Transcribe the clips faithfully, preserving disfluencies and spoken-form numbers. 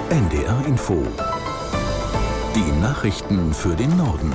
N D R Info. Die Nachrichten für den Norden.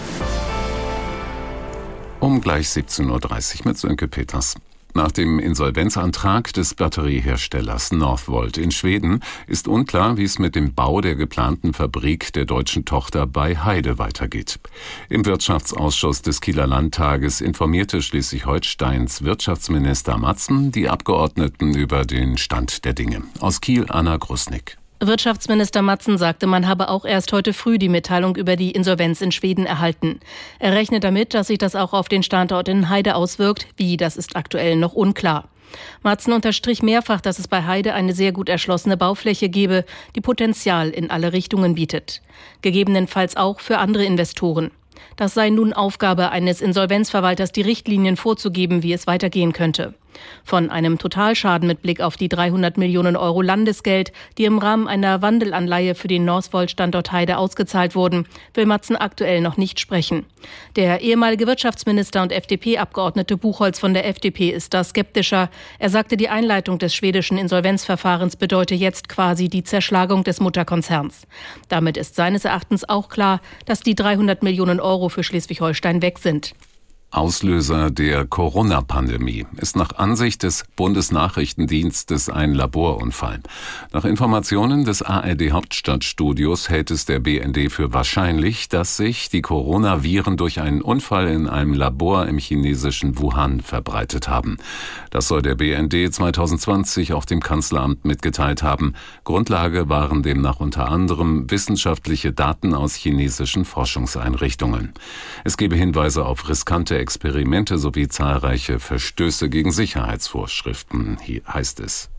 Um gleich siebzehn Uhr dreißig mit Sönke Peters. Nach dem Insolvenzantrag des Batterieherstellers Northvolt in Schweden ist unklar, wie es mit dem Bau der geplanten Fabrik der deutschen Tochter bei Heide weitergeht. Im Wirtschaftsausschuss des Kieler Landtages informierte Schleswig-Holsteins Wirtschaftsminister Matzen die Abgeordneten über den Stand der Dinge. Aus Kiel Anna Grusnick. Wirtschaftsminister Matzen sagte, man habe auch erst heute früh die Mitteilung über die Insolvenz in Schweden erhalten. Er rechnet damit, dass sich das auch auf den Standort in Heide auswirkt. Wie, das ist aktuell noch unklar. Matzen unterstrich mehrfach, dass es bei Heide eine sehr gut erschlossene Baufläche gebe, die Potenzial in alle Richtungen bietet. Gegebenenfalls auch für andere Investoren. Das sei nun Aufgabe eines Insolvenzverwalters, die Richtlinien vorzugeben, wie es weitergehen könnte. Von einem Totalschaden mit Blick auf die dreihundert Millionen Euro Landesgeld, die im Rahmen einer Wandelanleihe für den Northvolt-Standort Heide ausgezahlt wurden, will Matzen aktuell noch nicht sprechen. Der ehemalige Wirtschaftsminister und F D P-Abgeordnete Buchholz von der F D P ist da skeptischer. Er sagte, die Einleitung des schwedischen Insolvenzverfahrens bedeute jetzt quasi die Zerschlagung des Mutterkonzerns. Damit ist seines Erachtens auch klar, dass die dreihundert Millionen Euro für Schleswig-Holstein weg sind. Auslöser der Corona-Pandemie ist nach Ansicht des Bundesnachrichtendienstes ein Laborunfall. Nach Informationen des A R D-Hauptstadtstudios hält es der B N D für wahrscheinlich, dass sich die Coronaviren durch einen Unfall in einem Labor im chinesischen Wuhan verbreitet haben. Das soll der B N D zwanzig zwanzig auch dem Kanzleramt mitgeteilt haben. Grundlage waren demnach unter anderem wissenschaftliche Daten aus chinesischen Forschungseinrichtungen. Es gebe Hinweise auf riskante Experimente sowie zahlreiche Verstöße gegen Sicherheitsvorschriften, hier heißt es.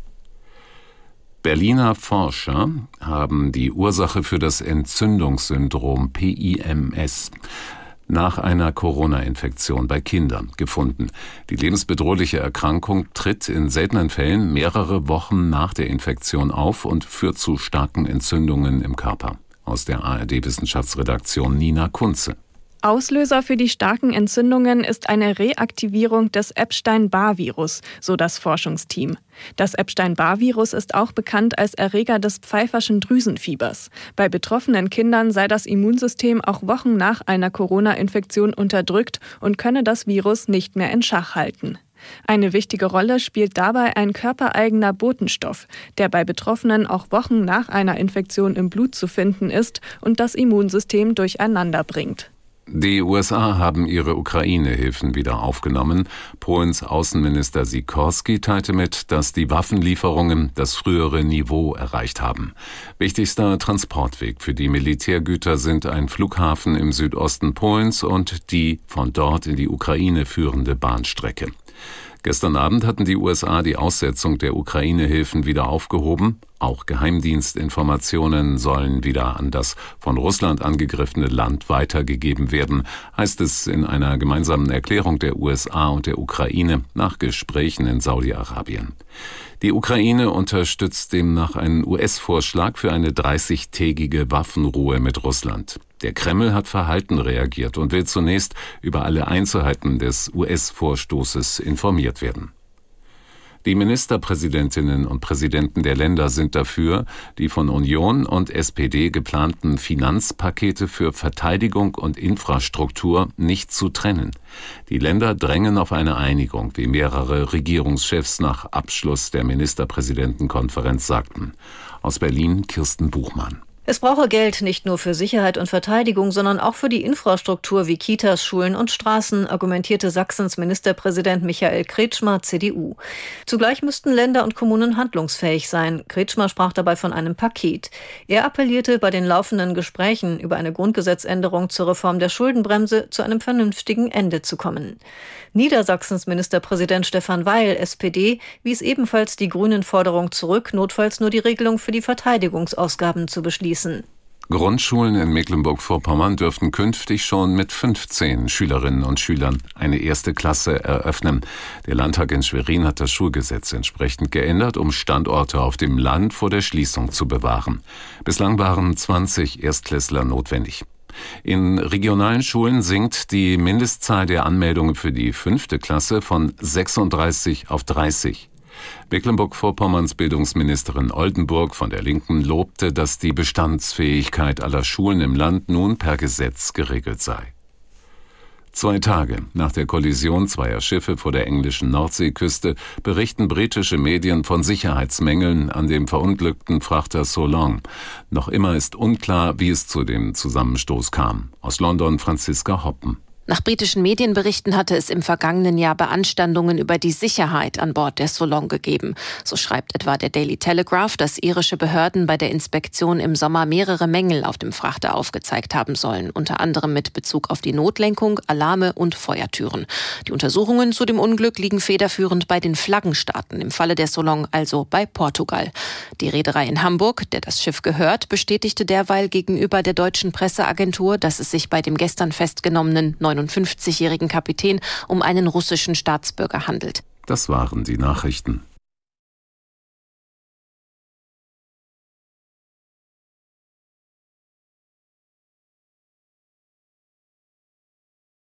Berliner Forscher haben die Ursache für das Entzündungssyndrom P I M S nach einer Corona-Infektion bei Kindern gefunden. Die lebensbedrohliche Erkrankung tritt in seltenen Fällen mehrere Wochen nach der Infektion auf und führt zu starken Entzündungen im Körper. Aus der A R D-Wissenschaftsredaktion Nina Kunze. Auslöser für die starken Entzündungen ist eine Reaktivierung des Epstein-Barr-Virus, so das Forschungsteam. Das Epstein-Barr-Virus ist auch bekannt als Erreger des pfeiferschen Drüsenfiebers. Bei betroffenen Kindern sei das Immunsystem auch Wochen nach einer Corona-Infektion unterdrückt und könne das Virus nicht mehr in Schach halten. Eine wichtige Rolle spielt dabei ein körpereigener Botenstoff, der bei Betroffenen auch Wochen nach einer Infektion im Blut zu finden ist und das Immunsystem durcheinander bringt. Die U S A haben ihre Ukraine-Hilfen wieder aufgenommen. Polens Außenminister Sikorski teilte mit, dass die Waffenlieferungen das frühere Niveau erreicht haben. Wichtigster Transportweg für die Militärgüter sind ein Flughafen im Südosten Polens und die von dort in die Ukraine führende Bahnstrecke. Gestern Abend hatten die U S A die Aussetzung der Ukraine-Hilfen wieder aufgehoben. Auch Geheimdienstinformationen sollen wieder an das von Russland angegriffene Land weitergegeben werden, heißt es in einer gemeinsamen Erklärung der U S A und der Ukraine nach Gesprächen in Saudi-Arabien. Die Ukraine unterstützt demnach einen U S-Vorschlag für eine dreißigtägige Waffenruhe mit Russland. Der Kreml hat verhalten reagiert und will zunächst über alle Einzelheiten des U S-Vorstoßes informiert werden. Die Ministerpräsidentinnen und Präsidenten der Länder sind dafür, die von Union und S P D geplanten Finanzpakete für Verteidigung und Infrastruktur nicht zu trennen. Die Länder drängen auf eine Einigung, wie mehrere Regierungschefs nach Abschluss der Ministerpräsidentenkonferenz sagten. Aus Berlin Kirsten Buchmann. Es brauche Geld nicht nur für Sicherheit und Verteidigung, sondern auch für die Infrastruktur wie Kitas, Schulen und Straßen, argumentierte Sachsens Ministerpräsident Michael Kretschmer, C D U. Zugleich müssten Länder und Kommunen handlungsfähig sein. Kretschmer sprach dabei von einem Paket. Er appellierte bei den laufenden Gesprächen über eine Grundgesetzänderung zur Reform der Schuldenbremse zu einem vernünftigen Ende zu kommen. Niedersachsens Ministerpräsident Stefan Weil, S P D, wies ebenfalls die Grünen-Forderung zurück, notfalls nur die Regelung für die Verteidigungsausgaben zu beschließen. Grundschulen in Mecklenburg-Vorpommern dürften künftig schon mit fünfzehn Schülerinnen und Schülern eine erste Klasse eröffnen. Der Landtag in Schwerin hat das Schulgesetz entsprechend geändert, um Standorte auf dem Land vor der Schließung zu bewahren. Bislang waren zwanzig Erstklässler notwendig. In regionalen Schulen sinkt die Mindestzahl der Anmeldungen für die fünfte Klasse von sechsunddreißig auf dreißig. Mecklenburg-Vorpommerns Bildungsministerin Oldenburg von der Linken lobte, dass die Bestandsfähigkeit aller Schulen im Land nun per Gesetz geregelt sei. Zwei Tage nach der Kollision zweier Schiffe vor der englischen Nordseeküste berichten britische Medien von Sicherheitsmängeln an dem verunglückten Frachter So Long. Noch immer ist unklar, wie es zu dem Zusammenstoß kam. Aus London Franziska Hoppen. Nach britischen Medienberichten hatte es im vergangenen Jahr Beanstandungen über die Sicherheit an Bord der So Long gegeben. So schreibt etwa der Daily Telegraph, dass irische Behörden bei der Inspektion im Sommer mehrere Mängel auf dem Frachter aufgezeigt haben sollen, unter anderem mit Bezug auf die Notlenkung, Alarme und Feuertüren. Die Untersuchungen zu dem Unglück liegen federführend bei den Flaggenstaaten, im Falle der So Long also bei Portugal. Die Reederei in Hamburg, der das Schiff gehört, bestätigte derweil gegenüber der deutschen Presseagentur, dass es sich bei dem gestern festgenommenen neunundfünfzigjährigen Kapitän um einen russischen Staatsbürger handelt. Das waren die Nachrichten.